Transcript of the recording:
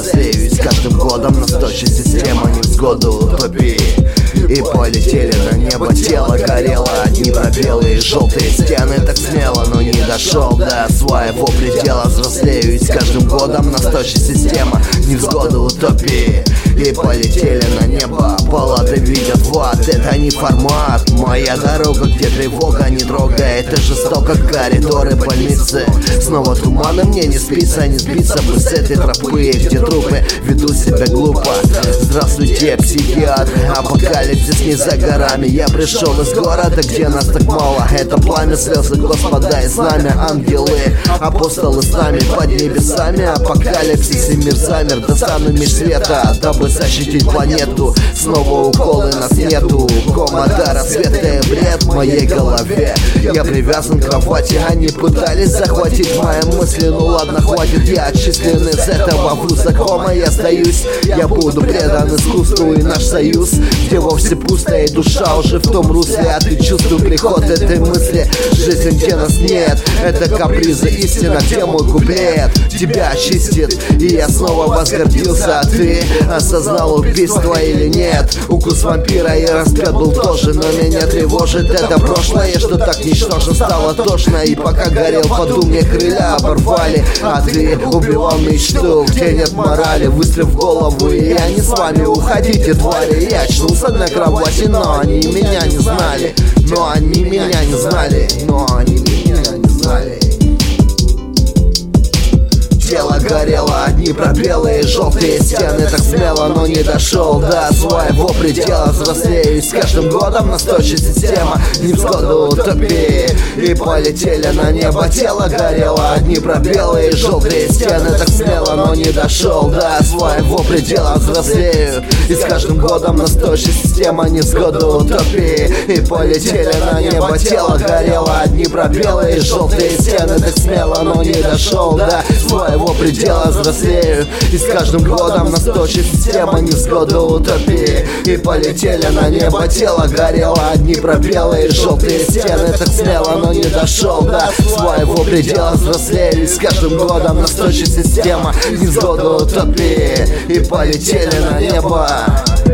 взрослею, и с каждым годом настойчивее система невзгоды, утопии. И полетели на небо, тело горело, одни пробелы и желтые стены. Так смело, но не дошел до своего предела. Взрослею, и с каждым годом настойчивее система невзгоды, утопии. И полетели на небо, палаты видят в ад. Это не формат, моя дорога, где тревога не трогает. Это жестоко, коридоры больницы. Снова туманы, мне не спится, не сбиться бы с этой тропы, где трупы ведут себя глупо. Здравствуйте, психиатры, апокалипсис не за горами. Я пришел из города, где нас так мало. Это пламя, слезы Господа и знамя. Ангелы, апостолы с нами под небесами. Апокалипсис и мир замер, достану меж света, дабы защитить планету. Снова уколы, нас нету. Кома до рассвета и бред в моей голове. Я привязан к кровати, они пытались захватить мои мысли. Ну ладно, хватит, я отчислен из этого вуза. Кома, я сдаюсь, я буду предан искусству. И наш союз, где вовсе пусто, и душа уже в том русле. А ты чувствуешь приход этой мысли. Жизнь, где нас нет, это капризы, истина, где мой куплет тебя очистит. И я снова возгордился, а ты осознал убийство или нет? Укус вампира и распят был тоже, но меня тревожит это прошлое, что так ничтожно стало тошно. И пока горел в аду, мне крылья оборвали, а ты убивал мечту, где нет морали. Выстрел в голову, и я не с вами, уходите, твари. Я очнулся на кровати, но они меня не знали. Но они меня не знали. Но они меня не знали. Тело горело, одни пробелы и желтые стены. Так смело, но не дошел до своего предела. Взрослею, с каждым годом настойчивее система невзгоды, утопии. И полетели на небо, тело горело, одни пробелы и желтые стены. Так смело, но не дошел до своего предела. Взрослею, и с каждым годом настойчивее система невзгоды, утопии. И полетели на небо, тело горело, одни пробелы и желтые стены. Так смело, но не дошел до своего предела. Взрослею, и с каждым годом настойчивее система невзгоды, утопии. И полетели на небо, тело горело, одни пробелы и желтые стены. Так смело, но не дошел до своего предела. Взрослею, и с каждым годом настойчивее система невзгоды, утопии. И полетели на небо.